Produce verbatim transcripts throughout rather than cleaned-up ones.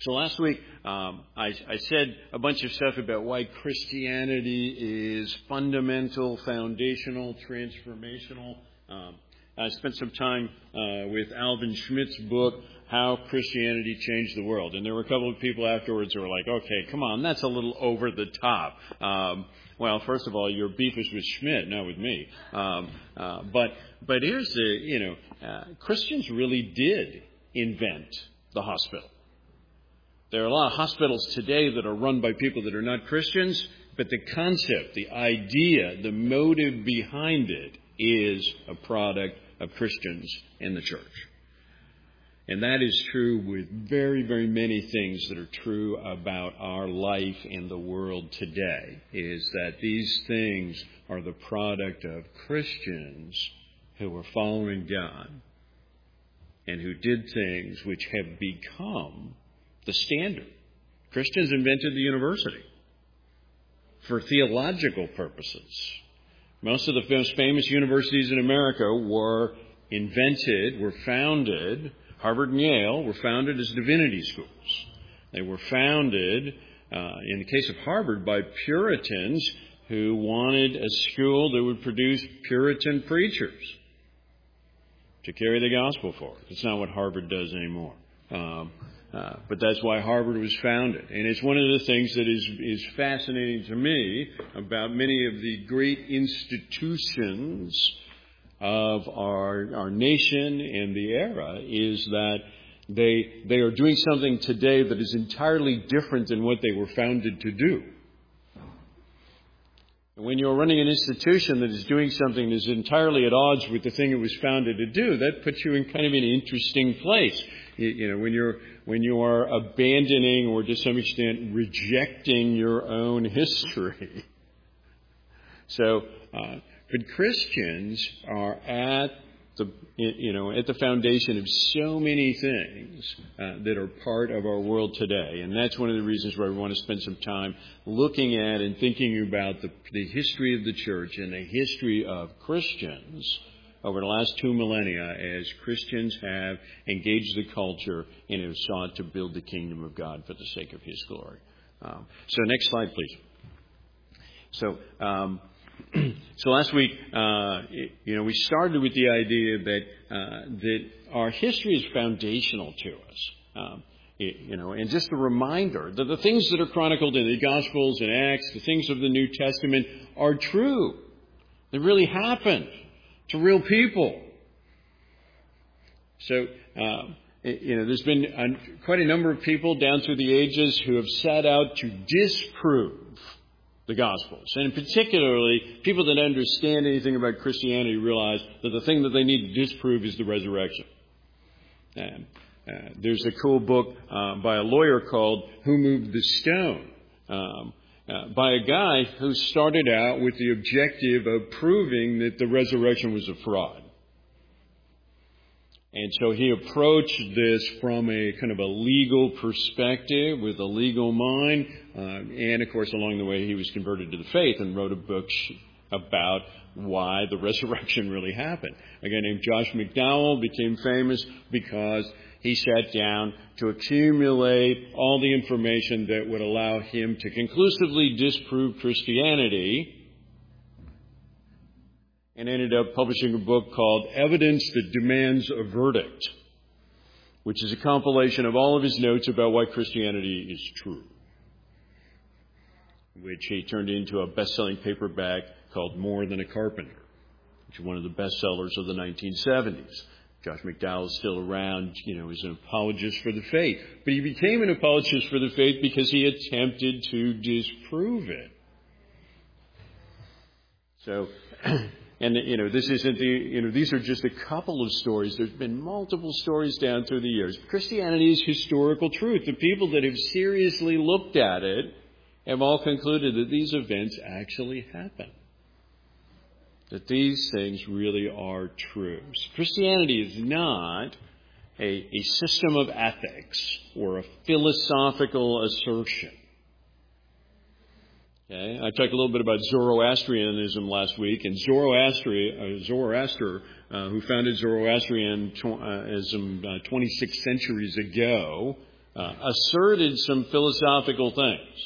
So last week, um, I, I said a bunch of stuff about why Christianity is fundamental, foundational, transformational. Um, I spent some time uh, with Alvin Schmidt's book, How Christianity Changed the World. And there were a couple of people afterwards who were like, okay, come on, that's a little over the top. Um, well, first of all, your beef is with Schmidt, not with me. Um, uh, but but here's the, you know, uh, Christians really did invent the hospital. There are a lot of hospitals today that are run by people that are not Christians, but the concept, the idea, the motive behind it is a product of Christians in the church. And that is true with very, very many things that are true about our life in the world today, is that these things are the product of Christians who were following God and who did things which have become the standard. Christians invented the university for theological purposes. Most of the most famous universities in America were invented, were founded, Harvard and Yale were founded as divinity schools. They were founded, uh, in the case of Harvard, by Puritans who wanted a school that would produce Puritan preachers to carry the gospel forward. It's not what Harvard does anymore. Um, Uh, but that's why Harvard was founded. And it's one of the things that is, is fascinating to me about many of the great institutions of our, our nation and the era is that they, they are doing something today that is entirely different than what they were founded to do. When you're running an institution that is doing something that is entirely at odds with the thing it was founded to do, that puts you in kind of an interesting place. You, you know, when you're when you are abandoning or to some extent rejecting your own history. So, uh, but Christians are at the you know at the foundation of so many things uh, that are part of our world today, and that's one of the reasons why we want to spend some time looking at and thinking about the, the history of the church and the history of Christians over the last two millennia as Christians have engaged the culture and have sought to build the kingdom of God for the sake of His glory. Um, so next slide, please. So, um, so last week, uh, you know, we started with the idea that uh, that our history is foundational to us. Um, you know, and just a reminder that the things that are chronicled in the Gospels and Acts, the things of the New Testament, are true. They really happened to real people. So, uh, you know, there's been a, quite a number of people down through the ages who have set out to disprove the Gospels. And particularly, people that understand anything about Christianity realize that the thing that they need to disprove is the resurrection. And, uh, there's a cool book uh, by a lawyer called Who Moved the Stone? Um, Uh, by a guy who started out with the objective of proving that the resurrection was a fraud. And so he approached this from a kind of a legal perspective with a legal mind. Uh, and, of course, along the way, he was converted to the faith and wrote a book about why the resurrection really happened. A guy named Josh McDowell became famous because he sat down to accumulate all the information that would allow him to conclusively disprove Christianity, and ended up publishing a book called Evidence That Demands a Verdict, which is a compilation of all of his notes about why Christianity is true, which he turned into a best-selling paperback called More Than a Carpenter, which is one of the bestsellers of the nineteen seventies. Josh McDowell is still around, you know, as an apologist for the faith. But he became an apologist for the faith because he attempted to disprove it. So, and, you know, this isn't the, you know, these are just a couple of stories. There's been multiple stories down through the years. Christianity is historical truth. The people that have seriously looked at it have all concluded that these events actually happened. That these things really are true. Christianity is not a, a system of ethics or a philosophical assertion. Okay? I talked a little bit about Zoroastrianism last week, and Zoroaster, uh, Zoroaster uh, who founded Zoroastrianism uh, twenty-six centuries ago, uh, asserted some philosophical things.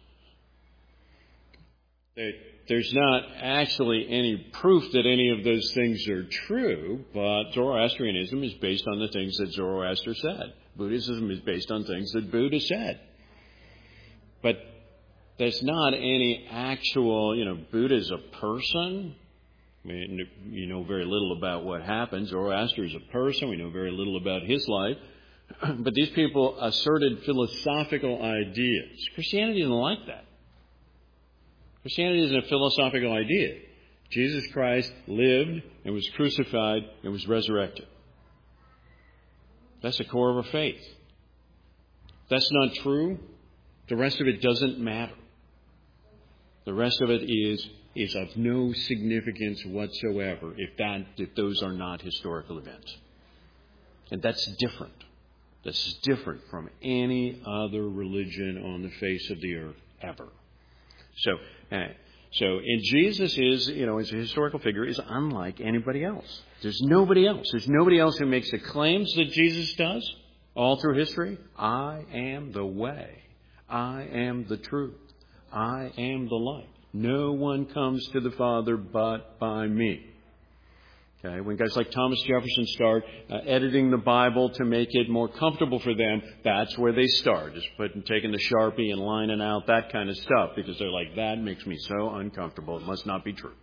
They, there's not actually any proof that any of those things are true, but Zoroastrianism is based on the things that Zoroaster said. Buddhism is based on things that Buddha said. But there's not any actual, you know, Buddha's a person. I mean, you know very little about what happened. Zoroaster is a person. We know very little about his life. But these people asserted philosophical ideas. Christianity didn't like that. Christianity isn't a philosophical idea. Jesus Christ lived and was crucified and was resurrected. That's the core of our faith. If that's not true, the rest of it doesn't matter. The rest of it is is of no significance whatsoever if that if those are not historical events. And that's different. That's different from any other religion on the face of the earth ever. So, uh, so, and Jesus is, you know, as a historical figure, is unlike anybody else. There's nobody else. There's nobody else who makes the claims that Jesus does all through history. I am the way. I am the truth. I am the light. No one comes to the Father but by me. Okay, when guys like Thomas Jefferson start uh, editing the Bible to make it more comfortable for them, that's where they start, just putting, taking the Sharpie and lining out that kind of stuff, because they're like, that makes me so uncomfortable. It must not be true.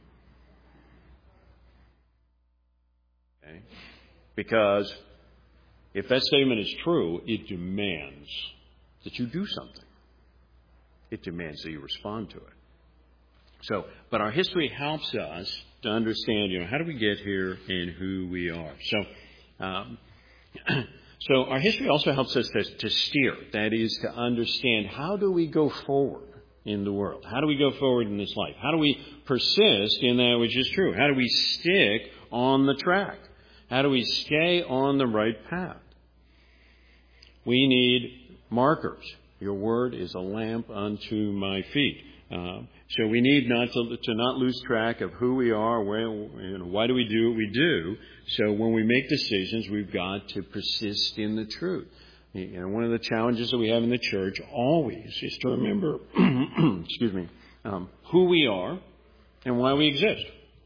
Okay? Because if that statement is true, it demands that you do something. It demands that you respond to it. So, but our history helps us to understand, you know, how do we get here and who we are. So, um, so our history also helps us to, to steer. That is, to understand, how do we go forward in the world? How do we go forward in this life? How do we persist in that which is true? How do we stick on the track? How do we stay on the right path? We need markers. Your word is a lamp unto my feet. Uh, so we need not to, to not lose track of who we are, where, you know, why do we do what we do. So when we make decisions, we've got to persist in the truth. You know, one of the challenges that we have in the church always is to remember, excuse me, um, who we are and why we exist.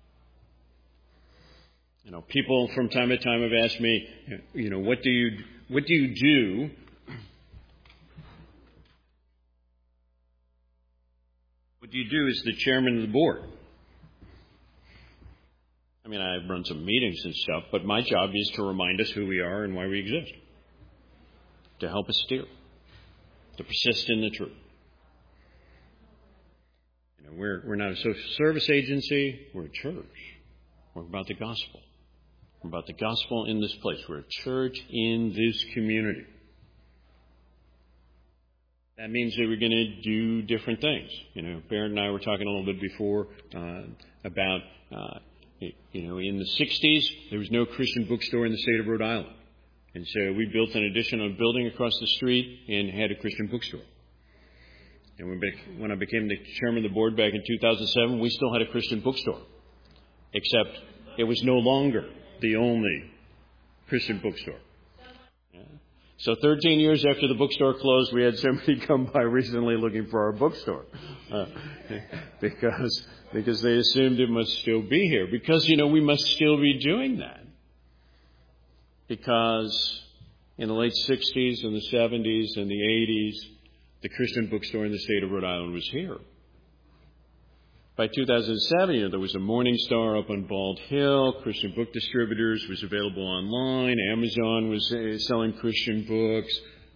You know, people from time to time have asked me, you know, what do you what do you do? What do you do as the chairman of the board? I mean, I run some meetings and stuff, but my job is to remind us who we are and why we exist. To help us steer. To persist in the truth. You know, we're we're not a social service agency, we're a church. We're about the gospel. We're about the gospel in this place. We're a church in this community. That means that we're going to do different things. You know, Barrett and I were talking a little bit before uh, about, uh, you know, in the sixties, there was no Christian bookstore in the state of Rhode Island. And so we built an additional building across the street and had a Christian bookstore. And when, when I became the chairman of the board back in two thousand seven, we still had a Christian bookstore. Except it was no longer the only Christian bookstore. So thirteen years after the bookstore closed, we had somebody come by recently looking for our bookstore. Uh, because, because they assumed it must still be here. Because, you know, we must still be doing that. Because in the late sixties and the seventies and the eighties, the Christian bookstore in the state of Rhode Island was here. By two thousand seven, you know, there was a Morning Star up on Bald Hill. Christian Book Distributors was available online. Amazon was uh, selling Christian books.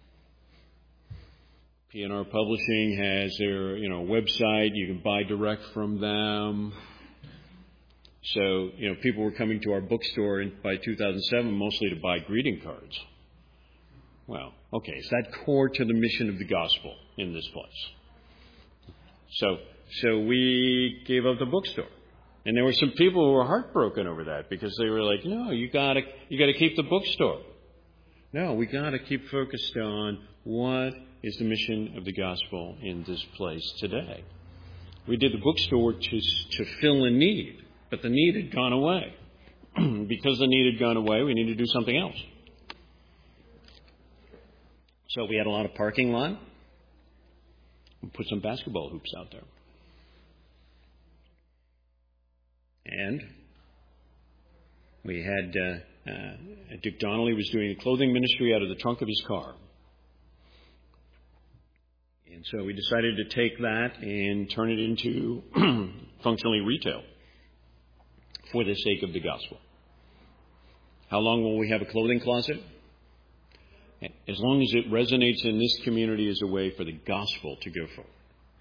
P and R Publishing has their, you know, website. You can buy direct from them. So, you know, people were coming to our bookstore in, by two thousand seven mostly to buy greeting cards. Well, okay, is that core to the mission of the gospel in this place? So... So we gave up the bookstore. And there were some people who were heartbroken over that because they were like, no, you gotta, you gotta keep the bookstore. No, we gotta keep focused on what is the mission of the gospel in this place today. We did the bookstore to, to fill a need, but the need had gone away. Because the need had gone away, we need to do something else. So we had a lot of parking lot. We put some basketball hoops out there. And we had uh, uh, Dick Donnelly was doing a clothing ministry out of the trunk of his car. And so we decided to take that and turn it into functionally retail for the sake of the gospel. How long will we have a clothing closet? As long as it resonates in this community as a way for the gospel to go forward.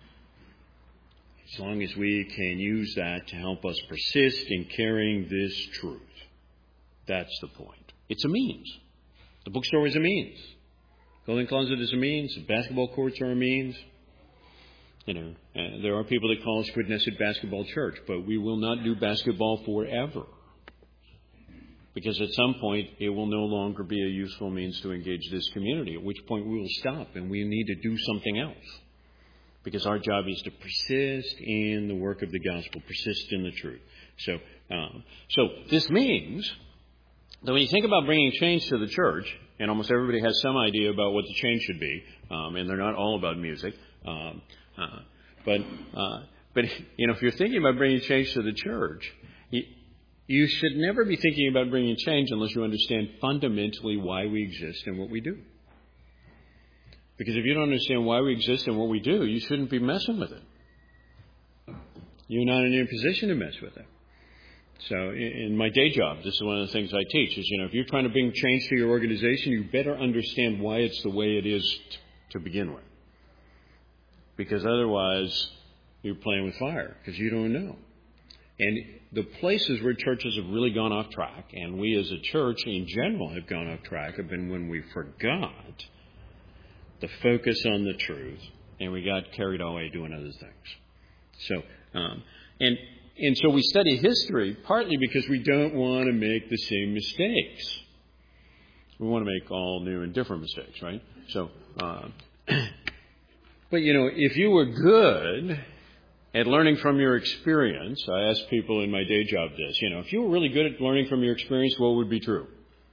As long as we can use that to help us persist in carrying this truth. That's the point. It's a means. The bookstore is a means. Clothing closet is a means. The basketball courts are a means. You know, uh, there are people that call us Quidnesset Basketball Church, but we will not do basketball forever. Because at some point, it will no longer be a useful means to engage this community, at which point we will stop and we need to do something else. Because our job is to persist in the work of the gospel, persist in the truth. So, um, so this means that when you think about bringing change to the church, and almost everybody has some idea about what the change should be, um, and they're not all about music, um, uh, but uh, but you know, if you're thinking about bringing change to the church, you, you should never be thinking about bringing change unless you understand fundamentally why we exist and what we do. Because if you don't understand why we exist and what we do, you shouldn't be messing with it. You're not in a position to mess with it. So in my day job, this is one of the things I teach, is, you know, if you're trying to bring change to your organization, you better understand why it's the way it is t- to begin with. Because otherwise, you're playing with fire, because you don't know. And the places where churches have really gone off track, and we as a church in general have gone off track, have been when we forgot the focus on the truth, and we got carried away doing other things. So, um, and and so we study history partly because we don't want to make the same mistakes. We want to make all new and different mistakes, right? So, uh, but you know, if you were good at learning from your experience, I ask people in my day job this, you know, if you were really good at learning from your experience, what would be true?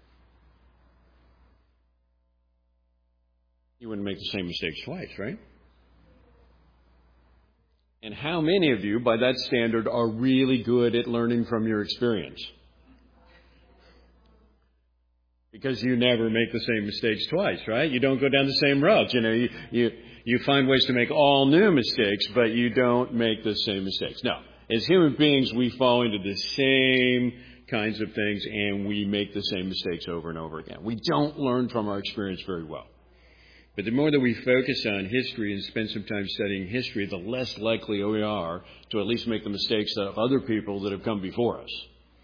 You wouldn't make the same mistakes twice, right? And how many of you, by that standard, are really good at learning from your experience? Because you never make the same mistakes twice, right? You don't go down the same roads. You know, you, you, you find ways to make all new mistakes, but you don't make the same mistakes. No. As human beings, we fall into the same kinds of things, and we make the same mistakes over and over again. We don't learn from our experience very well. But the more that we focus on history and spend some time studying history, the less likely we are to at least make the mistakes of other people that have come before us.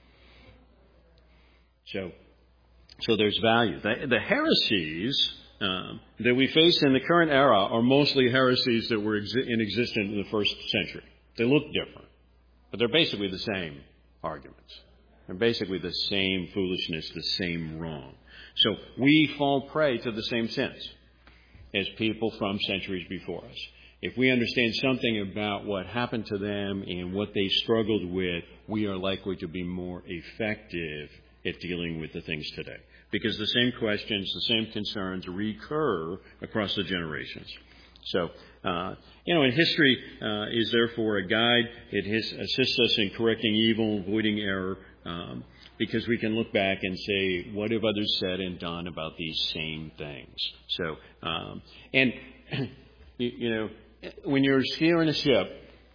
So, so there's value. The, the heresies um, that we face in the current era are mostly heresies that were exi- in existence in the first century. They look different, but they're basically the same arguments. They're basically the same foolishness, the same wrong. So we fall prey to the same sins as people from centuries before us. If we understand something about what happened to them and what they struggled with, we are likely to be more effective at dealing with the things today. Because the same questions, the same concerns recur across the generations. So, uh, you know, and history uh, is therefore a guide. It has, assists us in correcting evil, avoiding error, um, because we can look back and say, what have others said and done about these same things? So, um, and, you, you know, when you're steering a ship,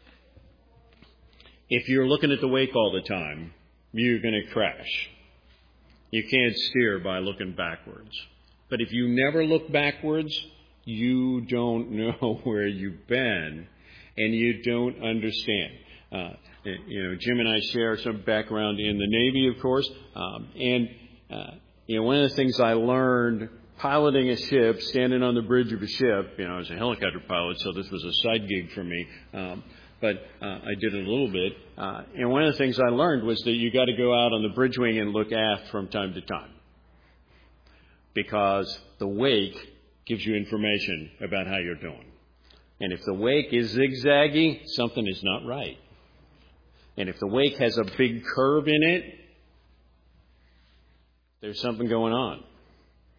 if you're looking at the wake all the time, you're going to crash. You can't steer by looking backwards. But if you never look backwards, you don't know where you've been, and you don't understand. Uh, you know, Jim and I share some background in the Navy, of course, um, and uh, you know, one of the things I learned piloting a ship, standing on the bridge of a ship. You know, I was a helicopter pilot, so this was a side gig for me. Um, but uh, I did it a little bit. Uh, and one of the things I learned was that you got to go out on the bridge wing and look aft from time to time, because the wake gives you information about how you're doing. And if the wake is zigzaggy, something is not right. And if the wake has a big curve in it, there's something going on.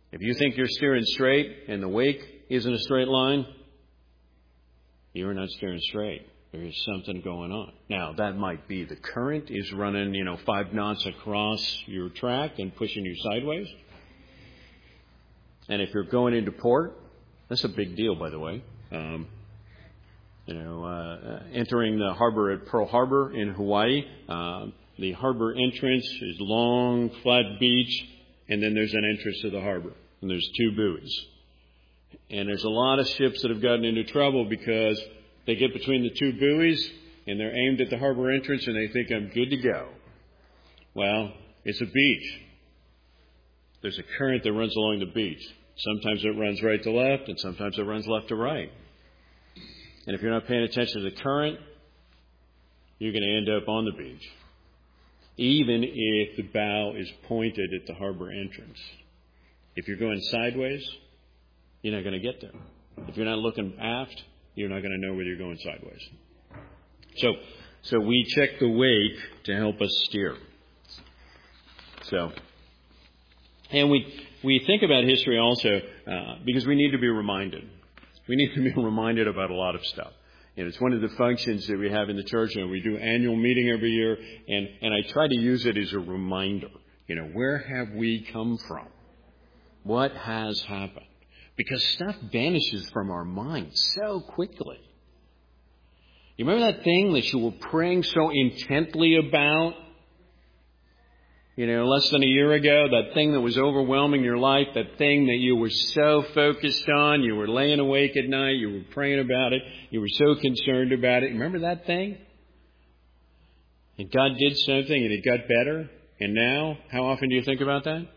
If you think you're steering straight and the wake isn't a straight line, you're not steering straight. There is something going on. Now, that might be the current is running, you know, five knots across your track and pushing you sideways. And if you're going into port, that's a big deal, by the way. Um, you know, uh, entering the harbor at Pearl Harbor in Hawaii, uh, the harbor entrance is long, flat beach, and then there's an entrance to the harbor, and there's two buoys. And there's a lot of ships that have gotten into trouble because they get between the two buoys, and they're aimed at the harbor entrance, and they think, I'm good to go. Well, it's a beach. There's a current that runs along the beach. Sometimes it runs right to left, and sometimes it runs left to right. And if you're not paying attention to the current, you're going to end up on the beach, even if the bow is pointed at the harbor entrance. If you're going sideways, you're not going to get there. If you're not looking aft, you're not going to know whether you're going sideways. So, so we check the wake to help us steer. So, and we we think about history also uh, because we need to be reminded. We need to be reminded about a lot of stuff. And it's one of the functions that we have in the church, and we do annual meeting every year, and, and I try to use it as a reminder. You know, where have we come from? What has happened? Because stuff vanishes from our minds so quickly. You remember that thing that you were praying so intently about? You know, less than a year ago, that thing that was overwhelming your life, that thing that you were so focused on, you were laying awake at night, you were praying about it, you were so concerned about it. Remember that thing? And God did something and it got better. And now, how often do you think about that?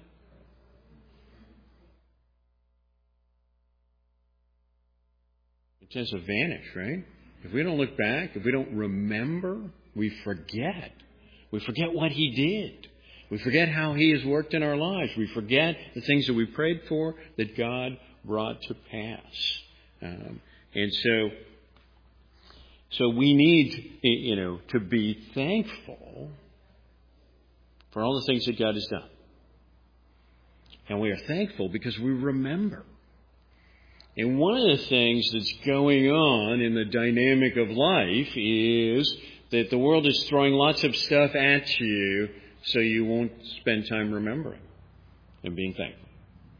It tends to vanish, right? If we don't look back, if we don't remember, we forget. We forget what He did. We forget how He has worked in our lives. We forget the things that we prayed for that God brought to pass. Um, and so, so we need, you know, to be thankful for all the things that God has done. And we are thankful because we remember. And one of the things that's going on in the dynamic of life is that the world is throwing lots of stuff at you, so you won't spend time remembering and being thankful.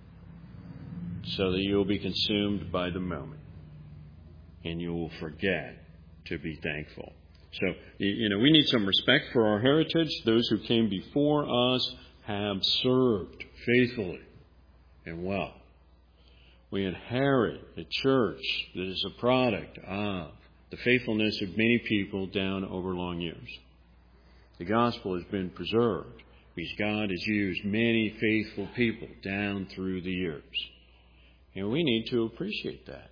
So that you'll be consumed by the moment. And you will forget to be thankful. So, you know, we need some respect for our heritage. Those who came before us have served faithfully and well. We inherit a church that is a product of the faithfulness of many people down over long years. The gospel has been preserved because God has used many faithful people down through the years. And we need to appreciate that.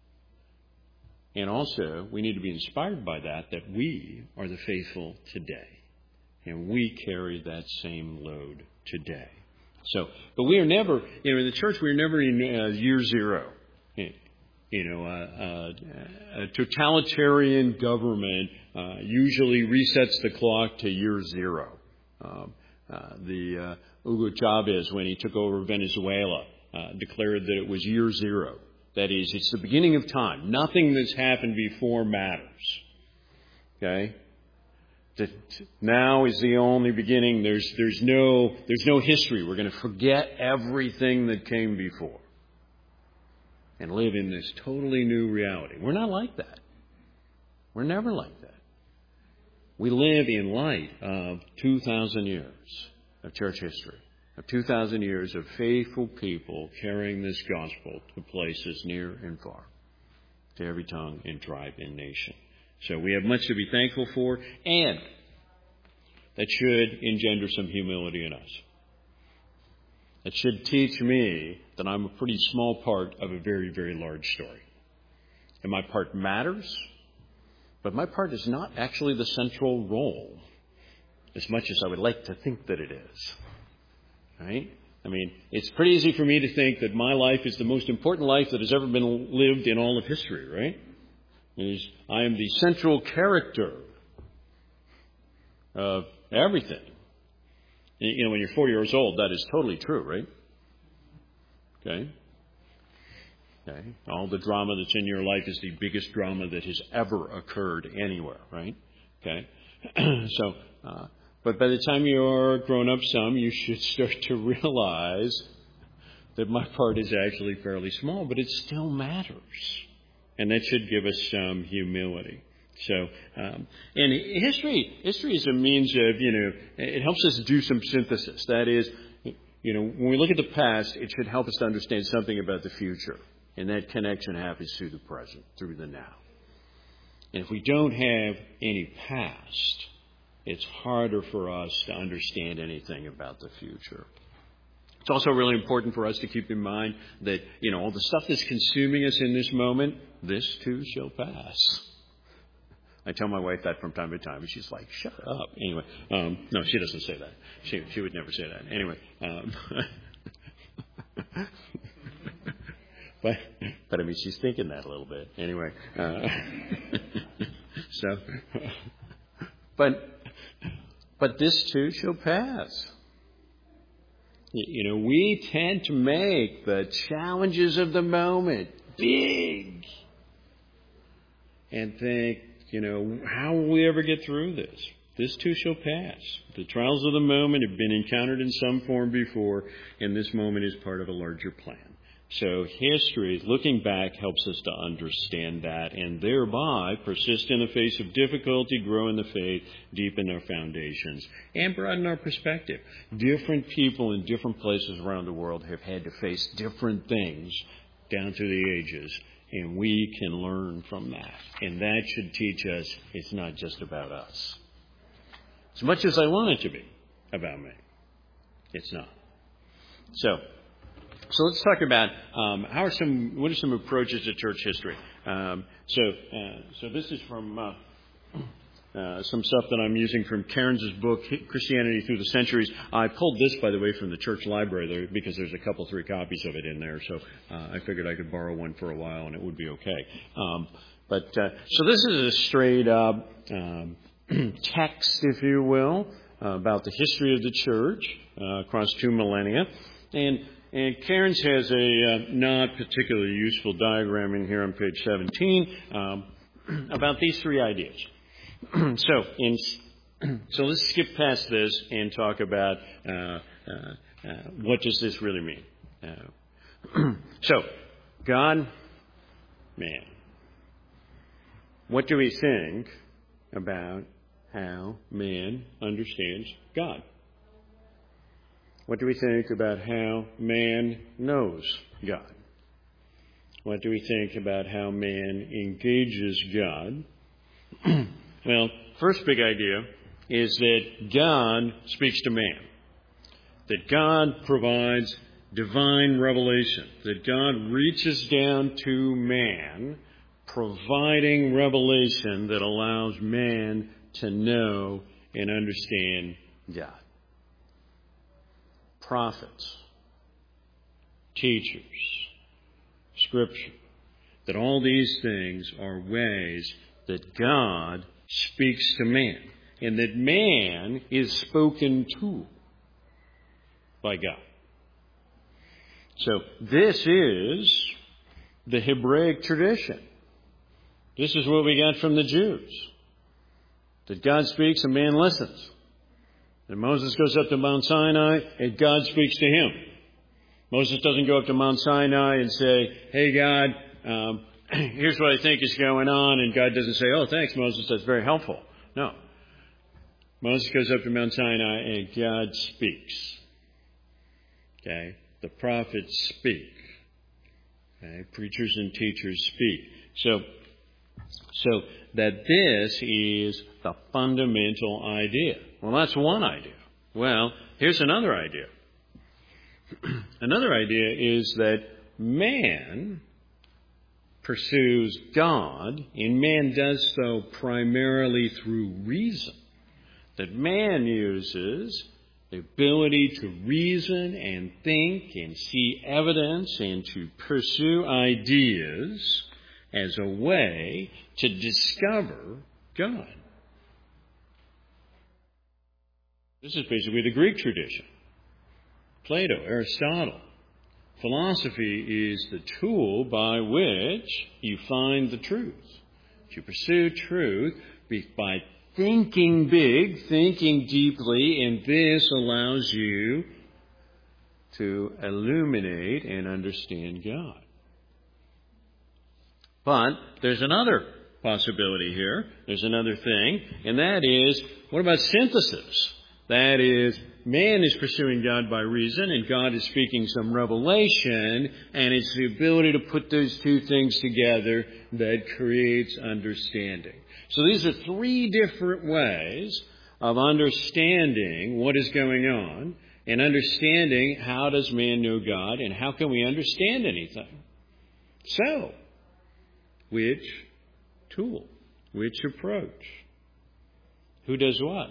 And also, we need to be inspired by that, that we are the faithful today. And we carry that same load today. So, but we are never, you know, in the church, we're never in uh, year zero. You know, uh, uh, a totalitarian government uh, usually resets the clock to year zero. Um, uh, the uh, Hugo Chavez, when he took over Venezuela, uh, declared that it was year zero. That is, it's the beginning of time. Nothing that's happened before matters. Okay? That now is the only beginning. There's there's no there's no history. We're going to forget everything that came before and live in this totally new reality. We're not like that. We're never like that. We live in light of two thousand years of church history, of two thousand years of faithful people carrying this gospel to places near and far, to every tongue and tribe and nation. So we have much to be thankful for, and that should engender some humility in us. That should teach me that I'm a pretty small part of a very, very large story. And my part matters, but my part is not actually the central role as much as I would like to think that it is. Right? I mean, it's pretty easy for me to think that my life is the most important life that has ever been lived in all of history, right? Is I am the central character of everything. You know, when you're forty years old, that is totally true, right? Okay? Okay? All the drama that's in your life is the biggest drama that has ever occurred anywhere, right? Okay? so, uh, but by the time you're grown up some, you should start to realize that my part is actually fairly small, but it still matters. And that should give us some humility. So, um, and history, history is a means of, you know, it helps us do some synthesis. That is, you know, when we look at the past, it should help us to understand something about the future. And that connection happens through the present, through the now. And if we don't have any past, it's harder for us to understand anything about the future. It's also really important for us to keep in mind that, you know, all the stuff that's consuming us in this moment, this too shall pass. I tell my wife that from time to time, and she's like, shut up. Anyway, um, no, she doesn't say that. She she would never say that. Anyway. Um, but, but, I mean, she's thinking that a little bit. Anyway. Uh, so, but, but this too shall pass. You know, we tend to make the challenges of the moment big and think, you know, how will we ever get through this? This too shall pass. The trials of the moment have been encountered in some form before, and this moment is part of a larger plan. So history, looking back, helps us to understand that and thereby persist in the face of difficulty, grow in the faith, deepen our foundations, and broaden our perspective. Different people in different places around the world have had to face different things down through the ages, and we can learn from that. And that should teach us it's not just about us. As much as I want it to be about me, it's not. So, So let's talk about um, how are some what are some approaches to church history. Um, so uh, so this is from uh, uh, some stuff that I'm using from Cairns' book Christianity Through the Centuries. I pulled this, by the way, from the church library there because there's a couple three copies of it in there. So uh, I figured I could borrow one for a while and it would be okay. Um, but uh, so this is a straight up um, text, if you will, uh, about the history of the church uh, across two millennia. And And Cairns has a uh, not particularly useful diagram in here on page seventeen um, about these three ideas. so, in, so let's skip past this and talk about uh, uh, uh, what does this really mean. Uh, so, God, man. What do we think about how man understands God? What do we think about how man knows God? What do we think about how man engages God? Well, first big idea is that God speaks to man. That God provides divine revelation. That God reaches down to man, providing revelation that allows man to know and understand God. Prophets, teachers, Scripture, that all these things are ways that God speaks to man, and that man is spoken to by God. So this is the Hebraic tradition. This is what we got from the Jews. That God speaks and man listens. And Moses goes up to Mount Sinai, and God speaks to him. Moses doesn't go up to Mount Sinai and say, hey, God, um, here's what I think is going on. And God doesn't say, oh, thanks, Moses, that's very helpful. No. Moses goes up to Mount Sinai, and God speaks. Okay? The prophets speak. Okay? Preachers and teachers speak. So, so that this is the fundamental idea. Well, that's one idea. Well, here's another idea. Another idea is that man pursues God, and man does so primarily through reason. That man uses the ability to reason and think and see evidence and to pursue ideas as a way to discover God. This is basically the Greek tradition. Plato, Aristotle, Philosophy is the tool by which you find the truth. You pursue truth by thinking big, thinking deeply, and this allows you to illuminate and understand God. But there's another possibility here. There's another thing, and that is, what about synthesis? That is, man is pursuing God by reason, and God is speaking some revelation, and it's the ability to put those two things together that creates understanding. So these are three different ways of understanding what is going on, and understanding how does man know God, and how can we understand anything. So, which tool? Which approach? Who does what?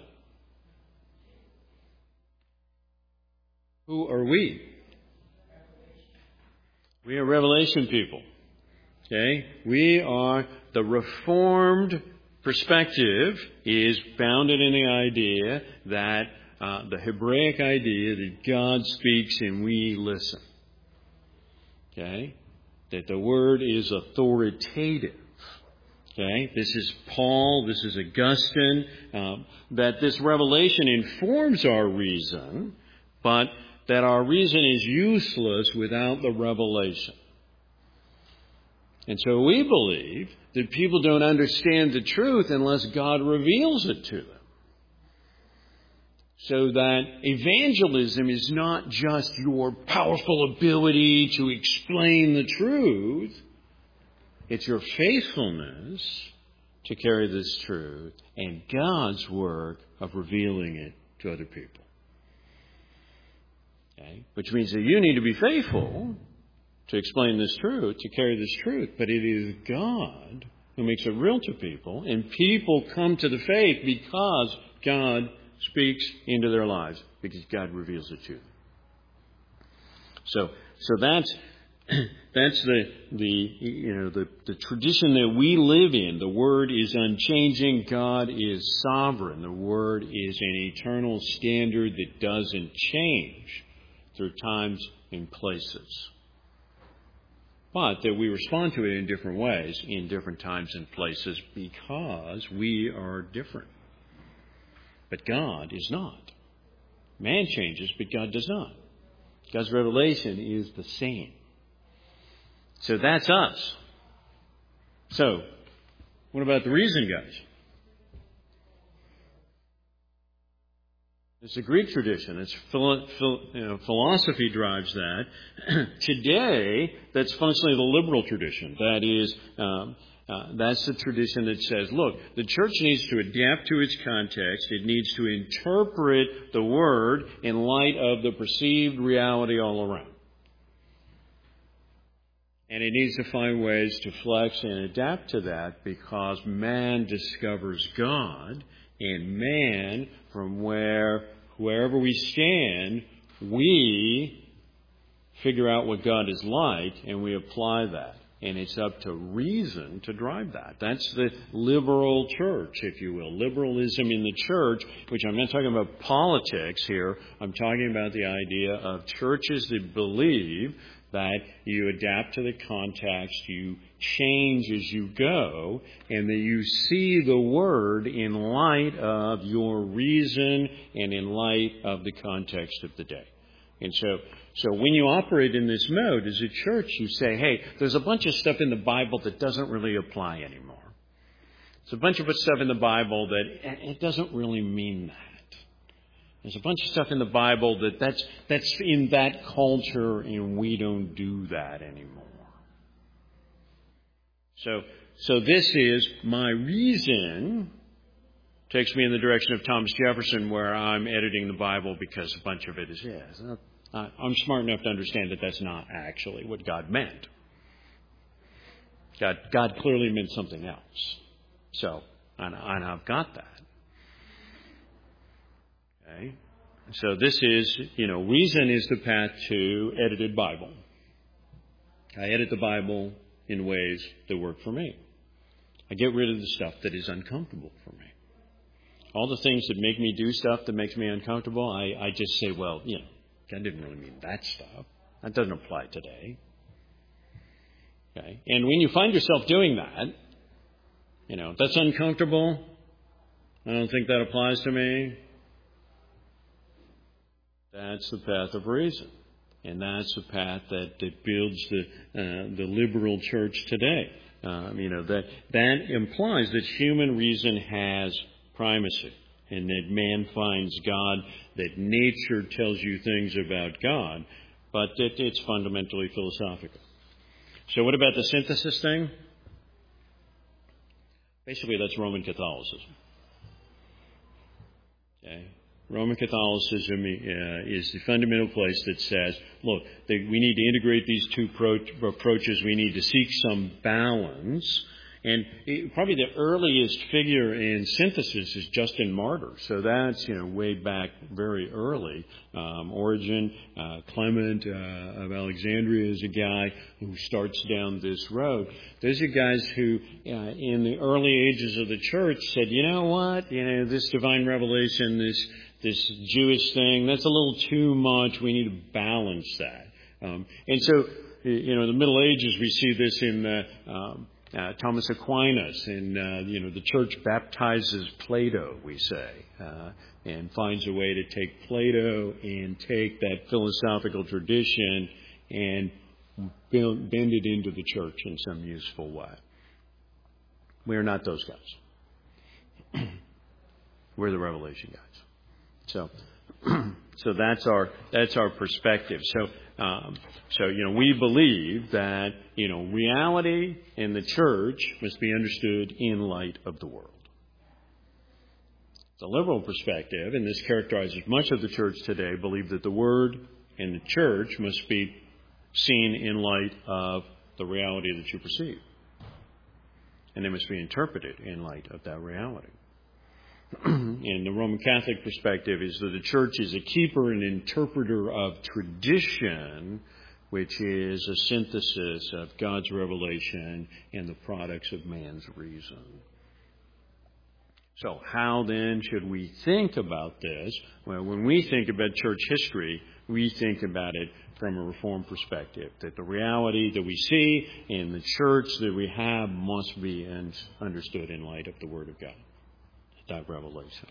Who are we? We are revelation people. Okay? We are, the Reformed perspective is founded in the idea that, uh, the Hebraic idea that God speaks and we listen. Okay? That the Word is authoritative. Okay? This is Paul, this is Augustine, um, that this revelation informs our reason, but that our reason is useless without the revelation. And so we believe that people don't understand the truth unless God reveals it to them. So that evangelism is not just your powerful ability to explain the truth. It's your faithfulness to carry this truth and God's work of revealing it to other people. Okay? Which means that you need to be faithful to explain this truth, to carry this truth. But it is God who makes it real to people. And people come to the faith because God speaks into their lives. Because God reveals it to them. So, so that's, that's the, the, you know, the, the tradition that we live in. The Word is unchanging. God is sovereign. The Word is an eternal standard that doesn't change through times and places. But that we respond to it in different ways, in different times and places, because we are different. But God is not. Man changes, but God does not. God's revelation is the same. So that's us. So, what about the reason, guys? It's a Greek tradition. It's philo- phil- you know, philosophy drives that. Today, that's functionally the liberal tradition. That is, um, uh, that's the tradition that says, look, the church needs to adapt to its context. It needs to interpret the Word in light of the perceived reality all around. And it needs to find ways to flex and adapt to that because man discovers God, and man, from where wherever we stand, we figure out what God is like and we apply that. And it's up to reason to drive that. That's the liberal church, if you will. Liberalism in the church, which I'm not talking about politics here. I'm talking about the idea of churches that believe that you adapt to the context, you change as you go, and that you see the Word in light of your reason and in light of the context of the day. And so, so when you operate in this mode as a church, you say, hey, there's a bunch of stuff in the Bible that doesn't really apply anymore. There's a bunch of stuff in the Bible that it doesn't really mean that. There's a bunch of stuff in the Bible that that's, that's in that culture, and we don't do that anymore. So, so this is my reason takes me in the direction of Thomas Jefferson, where I'm editing the Bible because a bunch of it is, yeah, it's not, I'm smart enough to understand that that's not actually what God meant. God, God clearly meant something else. So, and, and I've got that. Okay? So this is, you know, reason is the path to edited Bible. I edit the Bible in ways that work for me. I get rid of the stuff that is uncomfortable for me. All the things that make me do stuff that makes me uncomfortable, I, I just say, well, you know, God didn't really mean that stuff. That doesn't apply today. Okay? And when you find yourself doing that, you know, that's uncomfortable. I don't think that applies to me. That's the path of reason. And that's the path that, that builds the uh, the liberal church today. Um, you know, that that implies that human reason has primacy, and that man finds God, that nature tells you things about God, but that it's fundamentally philosophical. So what about the synthesis thing? Basically, that's Roman Catholicism. Okay? Roman Catholicism uh, is the fundamental place that says, look, they, we need to integrate these two pro- approaches. We need to seek some balance. And it, probably the earliest figure in synthesis is Justin Martyr. So that's, you know, way back very early. Um, Origen, uh, Clement uh, of Alexandria is a guy who starts down this road. Those are guys who, uh, in the early ages of the church, said, you know what, you know, this divine revelation, this this Jewish thing, that's a little too much. We need to balance that. Um, and so, you know, in the Middle Ages, we see this in the um, Uh, Thomas Aquinas, and uh, you know, the church baptizes Plato, we say, uh, and finds a way to take Plato and take that philosophical tradition and build, bend it into the church in some useful way. We are not those guys. We're the Revelation guys. So, so that's our that's our perspective. So. Um, so, you know, we believe that, you know, reality in the church must be understood in light of the world. The liberal perspective, and this characterizes much of the church today, believe that the Word and the church must be seen in light of the reality that you perceive. And they must be interpreted in light of that reality. And the Roman Catholic perspective is that the church is a keeper and interpreter of tradition, which is a synthesis of God's revelation and the products of man's reason. So how then should we think about this? Well, when we think about church history, we think about it from a Reformed perspective, that the reality that we see in the church that we have must be understood in light of the Word of God. That revelation.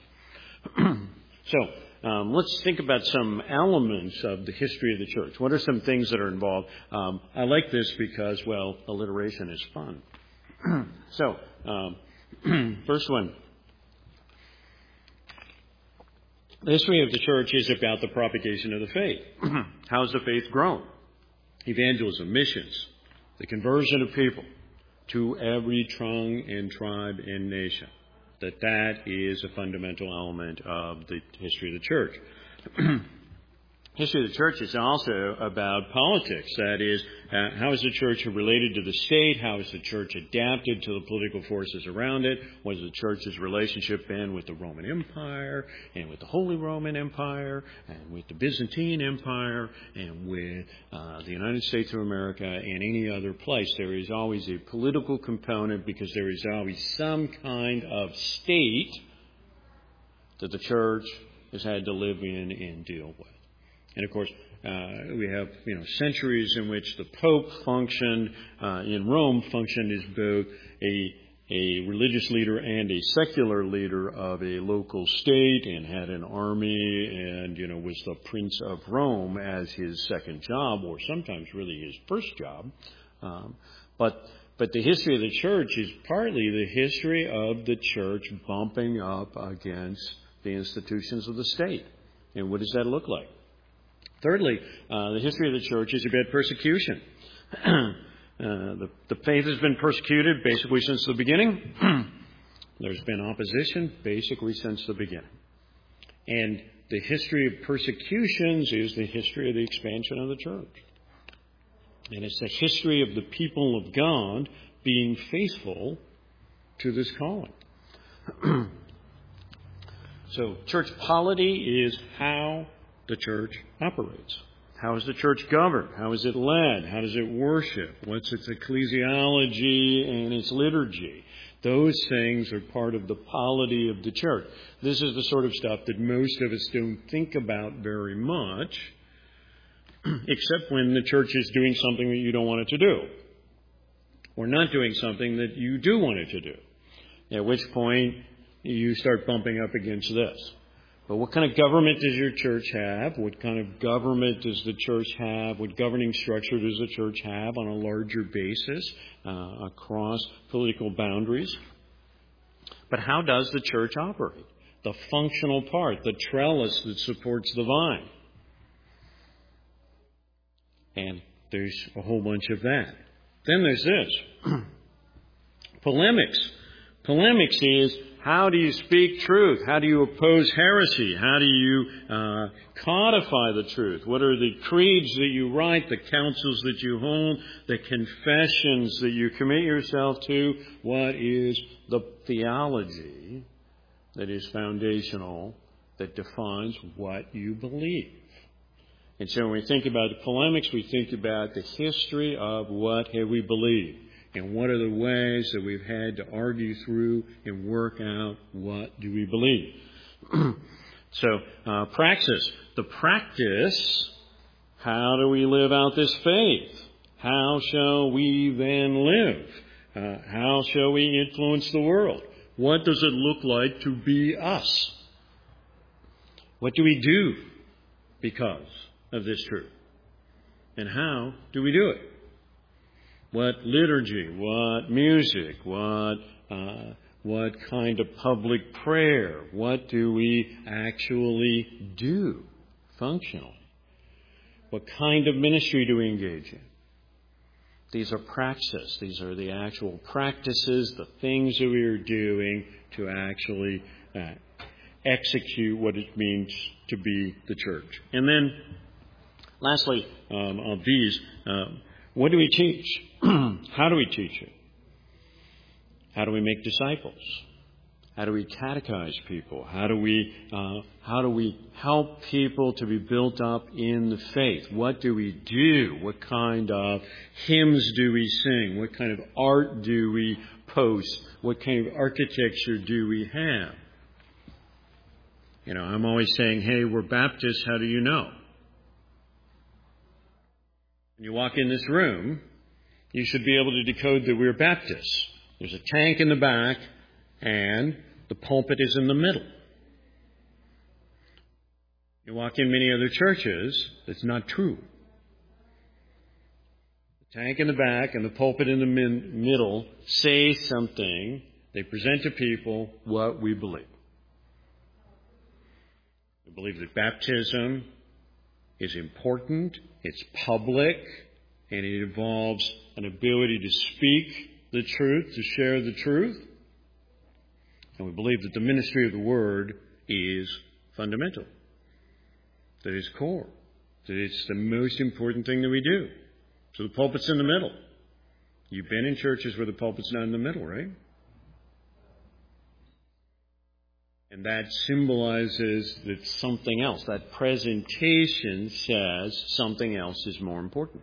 So um, let's think about some elements of the history of the church. What are some things that are involved? Um, I like this because, well, alliteration is fun. So, um, first one. The history of the church is about the propagation of the faith. How has the faith grown? Evangelism, missions, the conversion of people to every tongue and tribe and nation. That that is a fundamental element of the history of the church. History of the church is also about politics. That is, uh, how is the church related to the state? How is the church adapted to the political forces around it? What has the church's relationship been with the Roman Empire and with the Holy Roman Empire and with the Byzantine Empire and with uh, the United States of America and any other place? There is always a political component because there is always some kind of state that the church has had to live in and deal with. And, of course, uh, we have, you know, centuries in which the Pope functioned, uh, in Rome, functioned as both a, a religious leader and a secular leader of a local state and had an army and, you know, was the Prince of Rome as his second job or sometimes really his first job. Um, but but the history of the church is partly the history of the church bumping up against the institutions of the state. And what does that look like? Thirdly, uh, the history of the church is about persecution. uh, the, the faith has been persecuted basically since the beginning. There's been opposition basically since the beginning. And the history of persecutions is the history of the expansion of the church. And it's the history of the people of God being faithful to this calling. So church polity is how the church operates. How is the church governed? How is it led? How does it worship? What's its ecclesiology and its liturgy? Those things are part of the polity of the church. This is the sort of stuff that most of us don't think about very much except when the church is doing something that you don't want it to do, or not doing something that you do want it to do, at which point you start bumping up against this. But what kind of government does your church have? What kind of government does the church have? What governing structure does the church have on a larger basis uh, across political boundaries? But how does the church operate? The functional part, the trellis that supports the vine. And there's a whole bunch of that. Then there's this. Polemics. Polemics is, how do you speak truth? How do you oppose heresy? How do you uh, codify the truth? What are the creeds that you write, the councils that you hold, the confessions that you commit yourself to? What is the theology that is foundational, that defines what you believe? And so when we think about the polemics, we think about the history of what have we believed. And what are the ways that we've had to argue through and work out what do we believe? so, uh, praxis. The practice, how do we live out this faith? How shall we then live? Uh, how shall we influence the world? What does it look like to be us? What do we do because of this truth? And how do we do it? What liturgy, what music, what uh, what kind of public prayer, what do we actually do functionally? What kind of ministry do we engage in? These are praxis. These are the actual practices, the things that we are doing to actually uh, execute what it means to be the church. And then, lastly, um, of these, uh, what do we teach? How do we teach it? How do we make disciples? How do we catechize people? How do we uh, how do we help people to be built up in the faith? What do we do? What kind of hymns do we sing? What kind of art do we post? What kind of architecture do we have? You know, I'm always saying, hey, we're Baptists. How do you know? When you walk in this room, you should be able to decode that we're Baptists. There's a tank in the back, and the pulpit is in the middle. You walk in many other churches, that's not true. The tank in the back and the pulpit in the min- middle say something. They present to people what we believe. We believe that baptism is important, it's public, and it involves an ability to speak the truth, to share the truth. And we believe that the ministry of the Word is fundamental, that it's core, that it's the most important thing that we do. So the pulpit's in the middle. You've been in churches where the pulpit's not in the middle, right? And that symbolizes that something else, that presentation says something else is more important.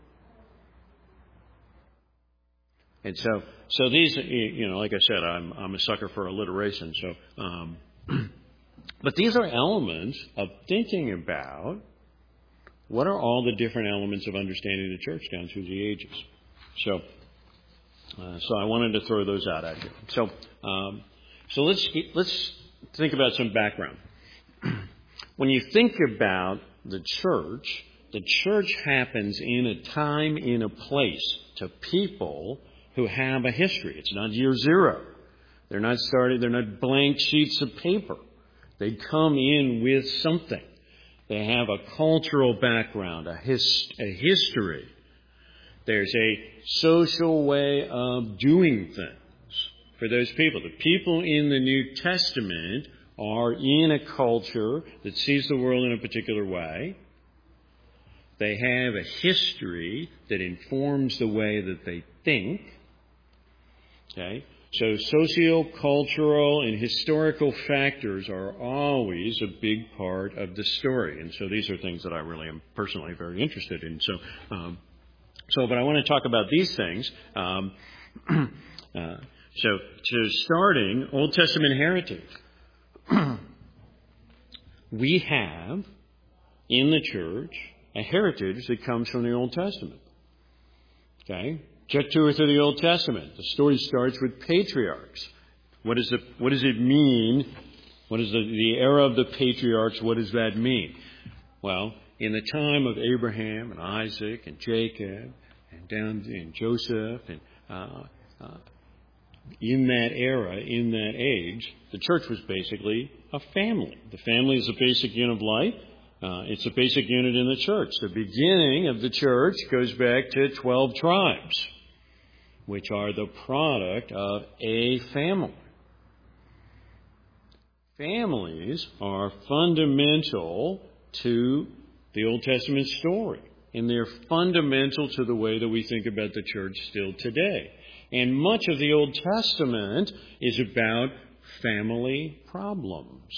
And so, so these, you know, like I said, I'm I'm a sucker for alliteration. So, um, but these are elements of thinking about what are all the different elements of understanding the church down through the ages. So, uh, so I wanted to throw those out at you. So, um, so let's let's think about some background. When you think about the church, the church happens in a time, in a place, to people who have a history. It's not year zero. They're not started, they're not blank sheets of paper. They come in with something. They have a cultural background, a, his, a history. There's a social way of doing things for those people. The people in the New Testament are in a culture that sees the world in a particular way. They have a history that informs the way that they think. Okay? So socio-cultural and historical factors are always a big part of the story. And so these are things that I really am personally very interested in. So, um, so but I want to talk about these things. Um, uh, so, to starting, Old Testament heritage. We have, in the church, a heritage that comes from the Old Testament. Okay? Check two or through the Old Testament. The story starts with patriarchs. What is it, what does it mean? What is the, the era of the patriarchs? What does that mean? Well, in the time of Abraham and Isaac and Jacob and down in Joseph and uh, uh, in that era, in that age, the church was basically a family. The family is a basic unit of life. Uh, it's a basic unit in the church. The beginning of the church goes back to twelve tribes, which are the product of a family. Families are fundamental to the Old Testament story, and they're fundamental to the way that we think about the church still today. And much of the Old Testament is about family problems,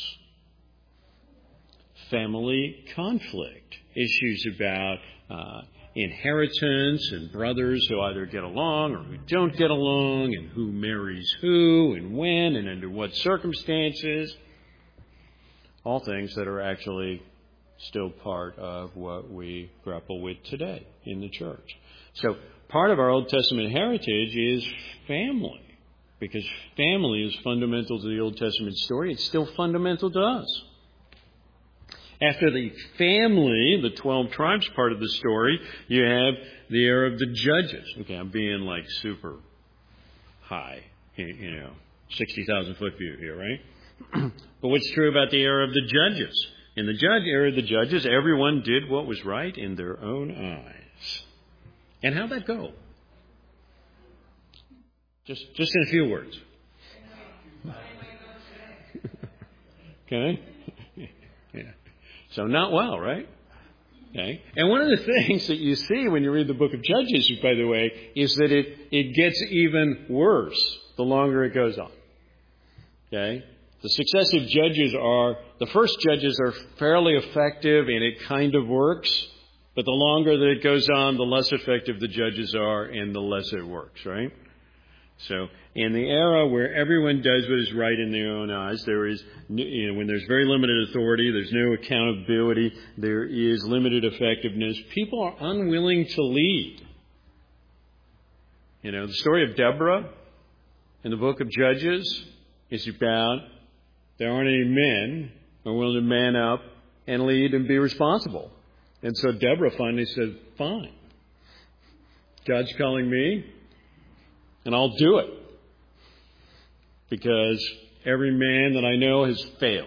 family conflict, issues about uh, inheritance and brothers who either get along or who don't get along, and who marries who and when and under what circumstances. All things that are actually still part of what we grapple with today in the church. So part of our Old Testament heritage is family, because family is fundamental to the Old Testament story. It's still fundamental to us. After the family, the twelve tribes part of the story, you have the era of the judges. Okay, I'm being like super high, you know, sixty thousand foot view here, right? But what's true about the era of the judges? In the judge era of the judges, everyone did what was right in their own eyes. And how'd that go? Just, just in a few words. Okay? Yeah. So not well, right? Okay. And one of the things that you see when you read the book of Judges, by the way, is that it, it gets even worse the longer it goes on. Okay? The successive judges are, the first judges are fairly effective and it kind of works, but the longer that it goes on, the less effective the judges are and the less it works, right? So in the era where everyone does what is right in their own eyes, there is, you know, when there's very limited authority, there's no accountability, there is limited effectiveness, people are unwilling to lead. You know, the story of Deborah in the book of Judges is about there aren't any men who are willing to man up and lead and be responsible. And so Deborah finally said, fine, God's calling me, and I'll do it. Because every man that I know has failed.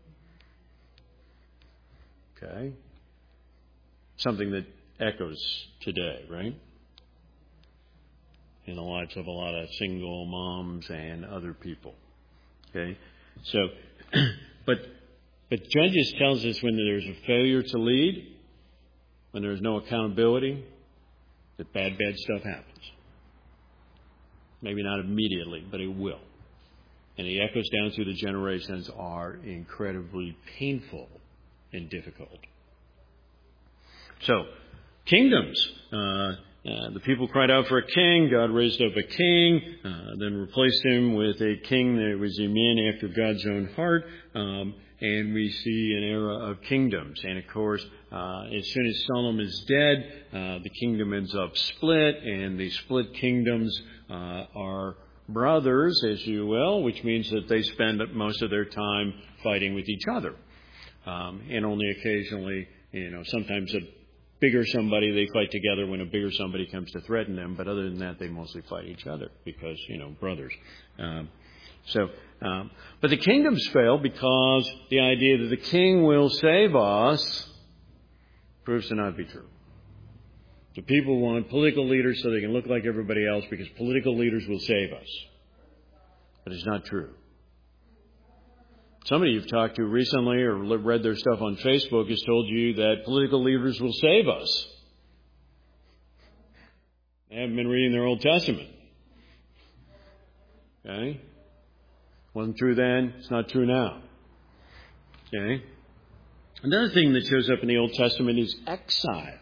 Okay? Something that echoes today, right? In the lives of a lot of single moms and other people. Okay? So, but, but Judges tells us when there's a failure to lead, when there's no accountability, that bad, bad stuff happens. Maybe not immediately, but it will. And the echoes down through the generations are incredibly painful and difficult. So, kingdoms. Uh, uh, the people cried out for a king. God raised up a king, uh, then replaced him with a king that was a man after God's own heart. Um, and we see an era of kingdoms. And of course, uh, as soon as Solomon is dead, uh, the kingdom ends up split, and the split kingdoms uh, are brothers, as you will, which means that they spend most of their time fighting with each other. Um, and only occasionally, you know, sometimes a bigger somebody, they fight together when a bigger somebody comes to threaten them. But other than that, they mostly fight each other because, you know, brothers. Um, so, um, but the kingdoms fail because the idea that the king will save us proves to not be true. The people want political leaders so they can look like everybody else because political leaders will save us. But it's not true. Somebody you've talked to recently or read their stuff on Facebook has told you that political leaders will save us. They haven't been reading their Old Testament. Okay? Wasn't true then, it's not true now. Okay? Another thing that shows up in the Old Testament is exile.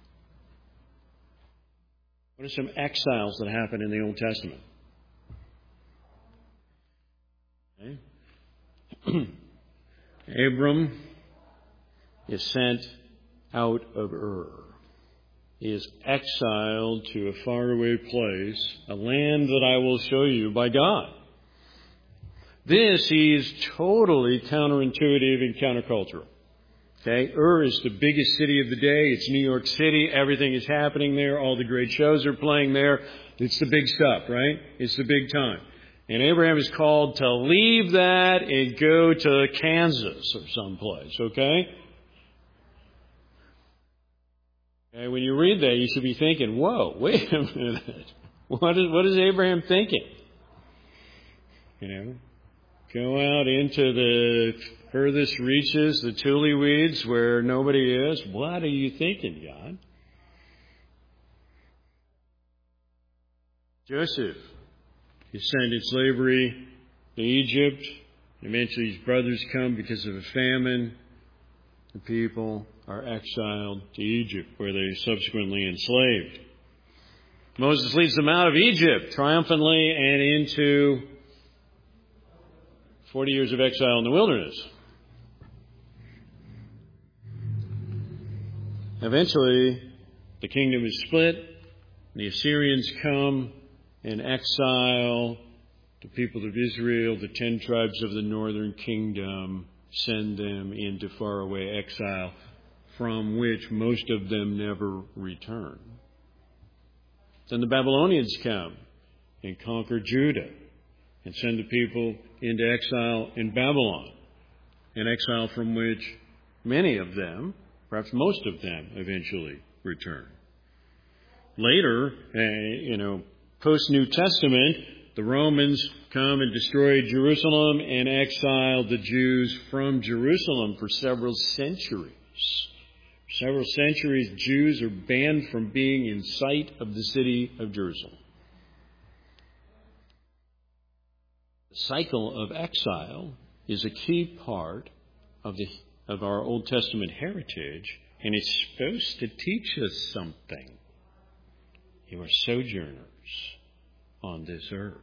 What are some exiles that happen in the Old Testament? Okay. Abram is sent out of Ur, is exiled to a faraway place, a land that I will show you by God. This is totally counterintuitive and countercultural. Okay, Ur is the biggest city of the day. It's New York City. Everything is happening there. All the great shows are playing there. It's the big stuff, right? It's the big time. And Abraham is called to leave that and go to Kansas or someplace, okay? And when you read that, you should be thinking, whoa, wait a minute. What is, what is Abraham thinking? You know? Go out into the furthest reaches, the tule weeds where nobody is. What are you thinking, God? Joseph is sent in slavery to Egypt. Eventually his brothers come because of a famine. The people are exiled to Egypt, where they are subsequently enslaved. Moses leads them out of Egypt triumphantly and into forty years of exile in the wilderness. Eventually, the kingdom is split. The Assyrians come and exile the people of Israel. The ten tribes of the northern kingdom send them into faraway exile, from which most of them never return. Then the Babylonians come and conquer Judah and send the people into exile in Babylon, an exile from which many of them, perhaps most of them, eventually return. Later, uh, you know, post-New Testament, the Romans come and destroy Jerusalem and exile the Jews from Jerusalem for several centuries. For several centuries, Jews are banned from being in sight of the city of Jerusalem. The cycle of exile is a key part of the of our Old Testament heritage, and it's supposed to teach us something. You are sojourners on this earth.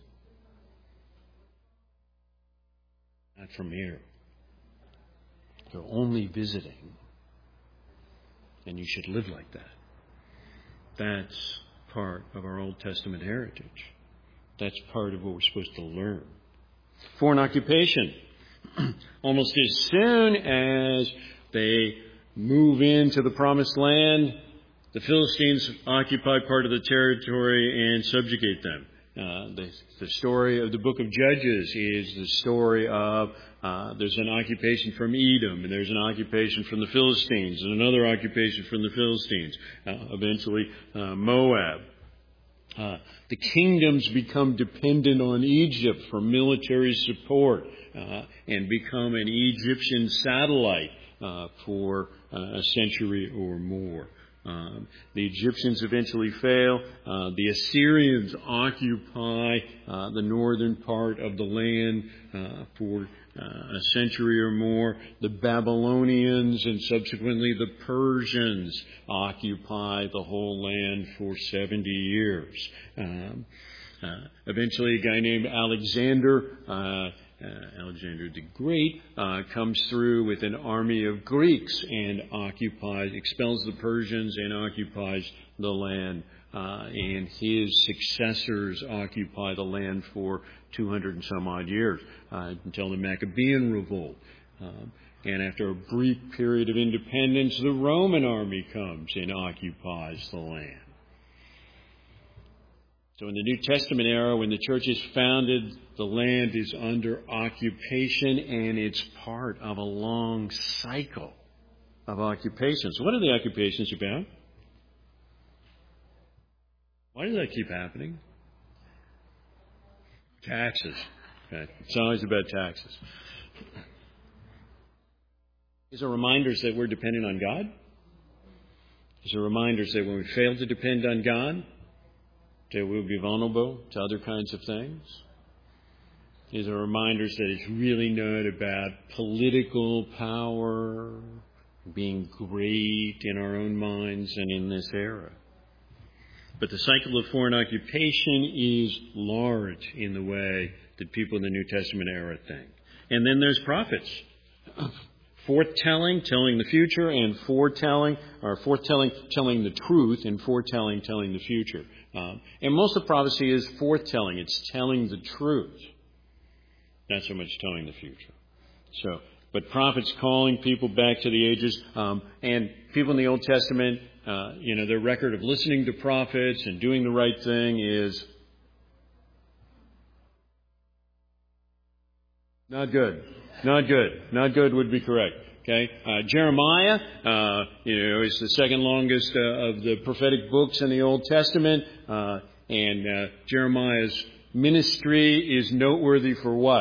Not from here. You're only visiting, and you should live like that. That's part of our Old Testament heritage. That's part of what we're supposed to learn. Foreign occupation. Almost as soon as they move into the Promised Land, the Philistines occupy part of the territory and subjugate them. Uh, the, the story of the book of Judges is the story of uh, there's an occupation from Edom, and there's an occupation from the Philistines, and another occupation from the Philistines. Uh, eventually, uh, Moab. Uh, the kingdoms become dependent on Egypt for military support uh, and become an Egyptian satellite uh, for uh, a century or more. Um, the Egyptians eventually fail. Uh, the Assyrians occupy uh, the northern part of the land uh, for uh, a century or more. The Babylonians and subsequently the Persians occupy the whole land for seventy years. Um, uh, eventually, a guy named Alexander uh, Uh, Alexander the Great uh, comes through with an army of Greeks and occupies, expels the Persians and occupies the land. Uh, and his successors occupy the land for two hundred and some odd years uh, until the Maccabean revolt. Um, and after a brief period of independence, the Roman army comes and occupies the land. So in the New Testament era, when the church is founded, the land is under occupation, and it's part of a long cycle of occupation. So what are the occupations about? Why does that keep happening? Taxes. Okay. It's always about taxes. These are reminders that we're dependent on God. These are reminders that when we fail to depend on God, that we'll be vulnerable to other kinds of things. These are reminders that it's really not about political power, being great in our own minds and in this era. But the cycle of foreign occupation is large in the way that people in the New Testament era think. And then there's prophets. forthtelling, telling the future, and foretelling, or forthtelling, telling the truth, and foretelling, telling the future. Um, and most of prophecy is forthtelling. It's telling the truth. Not so much telling the future. So, but prophets calling people back to the ages, um, and people in the Old Testament, uh, you know, their record of listening to prophets and doing the right thing is not good. Not good. Not good would be correct. Okay, uh, Jeremiah, uh, you know, is the second longest uh, of the prophetic books in the Old Testament, uh, and uh, Jeremiah's ministry is noteworthy for what?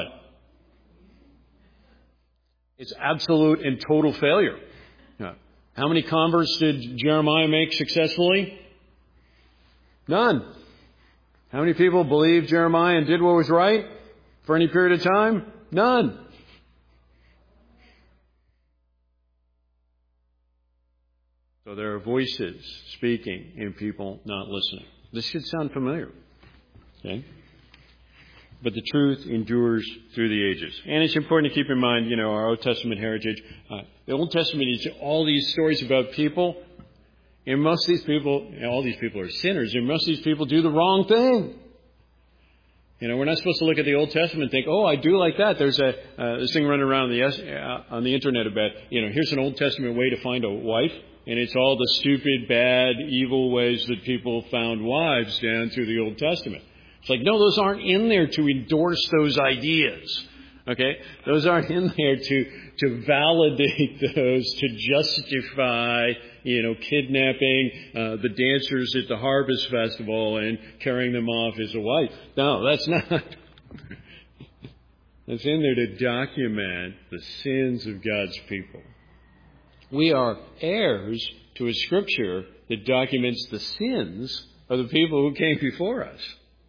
It's absolute and total failure. Uh, how many converts did Jeremiah make successfully? None. How many people believed Jeremiah and did what was right for any period of time? None. So there are voices speaking and people not listening. This should sound familiar. Okay? But the truth endures through the ages. And it's important to keep in mind, you know, our Old Testament heritage. Uh, the Old Testament is all these stories about people. And most of these people, you know, all these people are sinners, and most of these people do the wrong thing. You know, we're not supposed to look at the Old Testament and think, oh, I do like that. There's a uh, this thing running around on the, uh, on the internet about, you know, here's an Old Testament way to find a wife. And it's all the stupid, bad, evil ways that people found wives down through the Old Testament. It's like, no, those aren't in there to endorse those ideas. Okay? Those aren't in there to, to validate those, to justify, you know, kidnapping uh, the dancers at the Harvest Festival and carrying them off as a wife. No, that's not. That's in there to document the sins of God's people. We are heirs to a Scripture that documents the sins of the people who came before us.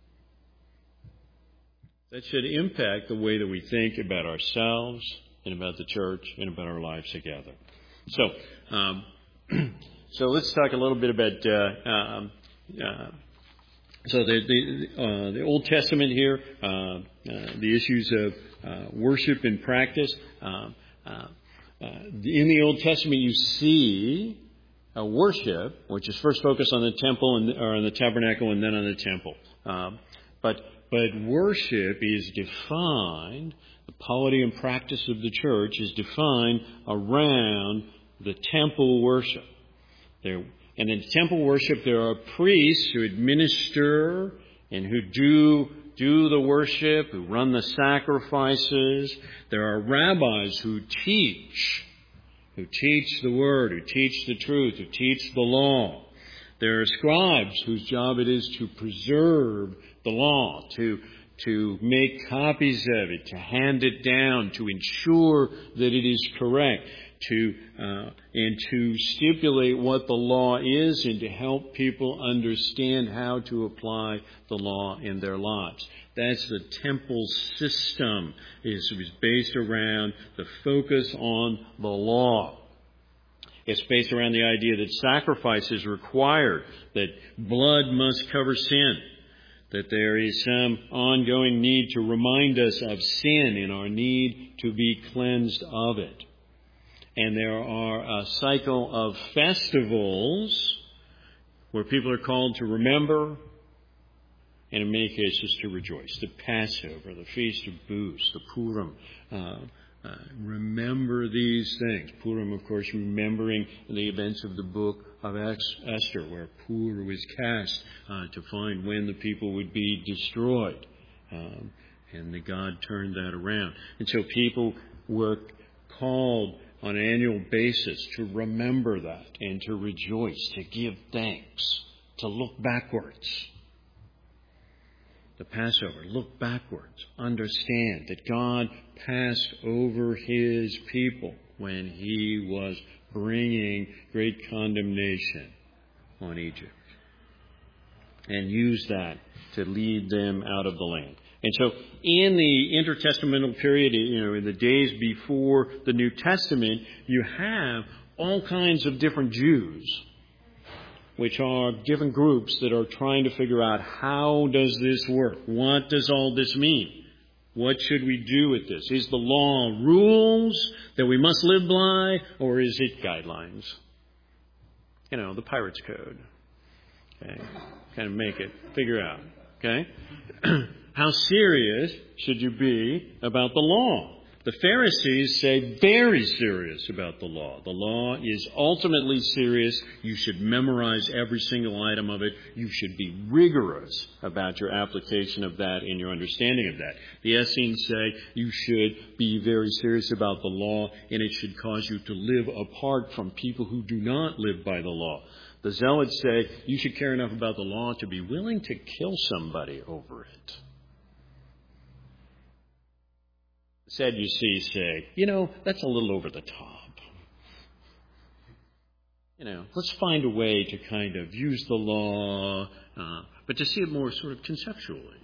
That should impact the way that we think about ourselves and about the church and about our lives together. So, um, so let's talk a little bit about uh, um, uh, so the the, uh, the Old Testament here, uh, uh, the issues of uh, worship and practice. Uh, uh, Uh, in the Old Testament, you see a worship, which is first focused on the temple and or on the tabernacle, and then on the temple. Um, but but worship is defined. The polity and practice of the church is defined around the temple worship. There, and in temple worship, there are priests who administer and who do. do the worship, who run the sacrifices. There are rabbis who teach, who teach the word, who teach the truth, who teach the law. There are scribes whose job it is to preserve the law, to to make copies of it, to hand it down, to ensure that it is correct, to uh, and to stipulate what the law is and to help people understand how to apply the law in their lives. That's the temple system. It is based around the focus on the law. It's based around the idea that sacrifice is required, that blood must cover sin, that there is some ongoing need to remind us of sin and our need to be cleansed of it. And there are a cycle of festivals where people are called to remember and in many cases to rejoice. The Passover, the Feast of Booths, the Purim. Uh, uh, remember these things. Purim, of course, remembering the events of the book of Esther, where Pur was cast uh, to find when the people would be destroyed. Um, and the God turned that around. And so people were called on an annual basis to remember that and to rejoice, to give thanks, to look backwards. The Passover, look backwards, understand that God passed over His people when He was bringing great condemnation on Egypt, and used that to lead them out of the land. And so in the intertestamental period, you know, in the days before the New Testament, you have all kinds of different Jews, which are different groups that are trying to figure out, how does this work? What does all this mean? What should we do with this? Is the law rules that we must live by, or is it guidelines? You know, the Pirates Code. Okay, kind of make it, figure out. Okay, how serious should you be about the law? The Pharisees say very serious about the law. The law is ultimately serious. You should memorize every single item of it. You should be rigorous about your application of that and your understanding of that. The Essenes say you should be very serious about the law, and it should cause you to live apart from people who do not live by the law. The Zealots say you should care enough about the law to be willing to kill somebody over it. The Sadducees say, you know, that's a little over the top. You know, let's find a way to kind of use the law, uh, but to see it more sort of conceptually.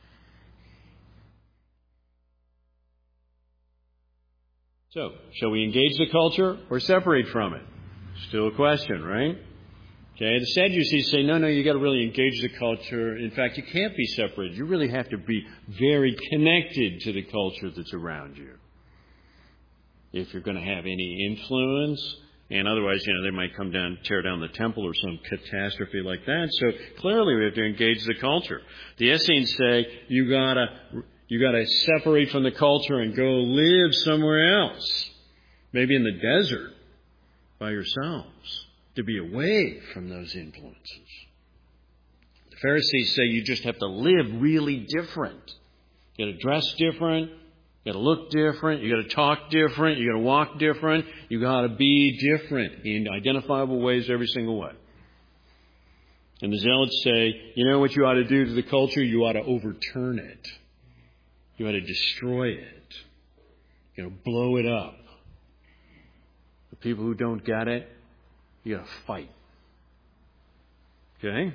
So, shall we engage the culture or separate from it? Still a question, right? Okay, the Sadducees say, no, no, you got to really engage the culture. In fact, you can't be separated. You really have to be very connected to the culture that's around you if you're going to have any influence. And otherwise, you know, they might come down, tear down the temple or some catastrophe like that. So clearly, we have to engage the culture. The Essenes say you gotta you gotta separate from the culture and go live somewhere else, maybe in the desert by yourselves, to be away from those influences. The Pharisees say you just have to live really different. You got to dress different. You got to look different. You got to talk different. You got to walk different. You got to be different in identifiable ways every single way. And the Zealots say, you know what you ought to do to the culture? You ought to overturn it. You ought to destroy it. You know, blow it up. The people who don't get it, you got to fight. Okay?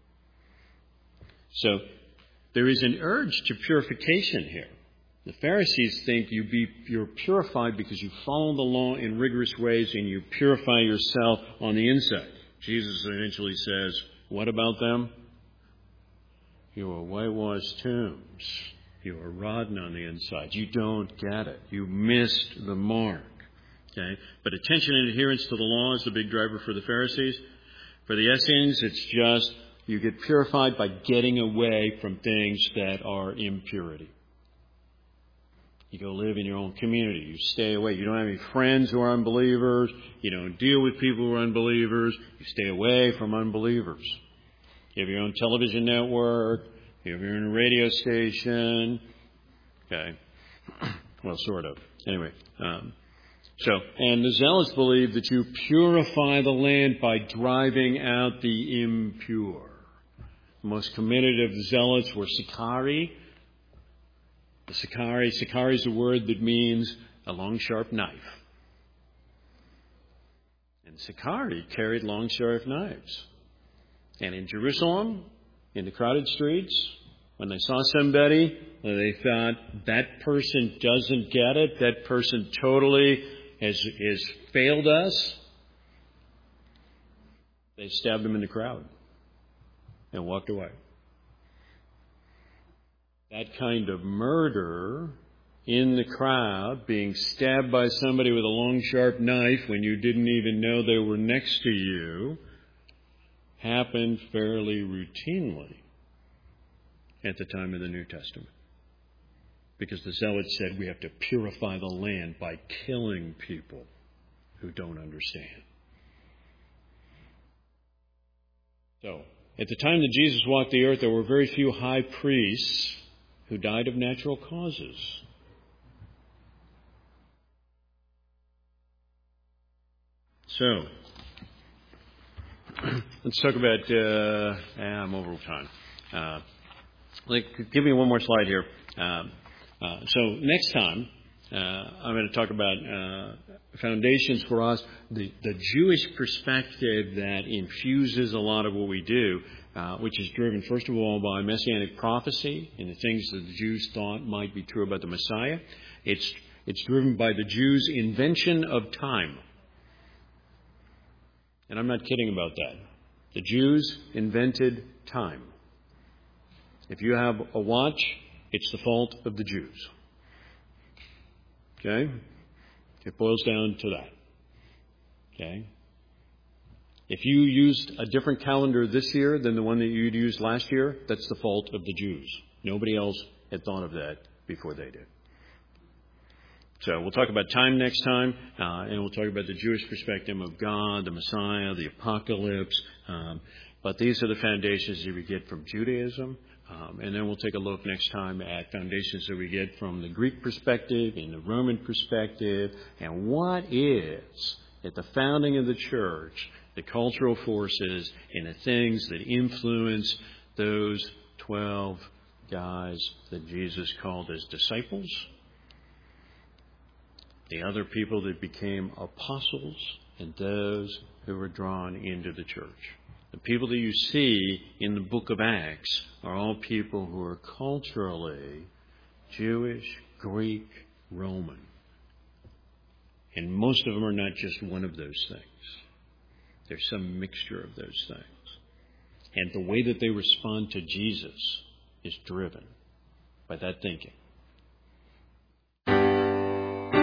So there is an urge to purification here. The Pharisees think you be, you're purified because you follow the law in rigorous ways and you purify yourself on the inside. Jesus eventually says, what about them? You are whitewashed tombs. You are rotten on the inside. You don't get it. You missed the mark. Okay? But attention and adherence to the law is the big driver for the Pharisees. For the Essenes, it's just you get purified by getting away from things that are impurity. You go live in your own community. You stay away. You don't have any friends who are unbelievers. You don't deal with people who are unbelievers. You stay away from unbelievers. You have your own television network. You have your own radio station. Okay. Well, sort of. Anyway. Um, so, and the Zealots believe that you purify the land by driving out the impure. The most committed of the Zealots were Sicarii. The Sicarii, Sicarii is a word that means a long, sharp knife. And Sicarii carried long, sharp knives. And in Jerusalem, in the crowded streets, when they saw somebody, they thought, that person doesn't get it, that person totally has, has failed us, they stabbed him in the crowd and walked away. That kind of murder in the crowd, being stabbed by somebody with a long, sharp knife when you didn't even know they were next to you, happened fairly routinely at the time of the New Testament. Because the Zealots said we have to purify the land by killing people who don't understand. So, at the time that Jesus walked the earth, there were very few high priests who died of natural causes. So, let's talk about, uh, ah, I'm over time. Uh, like, give me one more slide here. Uh, uh, so next time, uh, I'm going to talk about uh, foundations for us, the, the Jewish perspective that infuses a lot of what we do, uh, which is driven, first of all, by Messianic prophecy and the things that the Jews thought might be true about the Messiah. It's, it's driven by the Jews' invention of time. And I'm not kidding about that. The Jews invented time. If you have a watch It's the fault of the Jews. Okay? It boils down to that. Okay? If you used a different calendar this year than the one that you'd used last year, that's the fault of the Jews. Nobody else had thought of that before they did. So we'll talk about time next time, uh, and we'll talk about the Jewish perspective of God, the Messiah, the apocalypse. Um, but these are the foundations that we get from Judaism. Um, and then we'll take a look next time at foundations that we get from the Greek perspective and the Roman perspective. And what is, at the founding of the church, the cultural forces and the things that influence those twelve guys that Jesus called as disciples, the other people that became apostles, and those who were drawn into the church. The people that you see in the book of Acts are all people who are culturally Jewish, Greek, Roman. And most of them are not just one of those things. There's some mixture of those things. And the way that they respond to Jesus is driven by that thinking.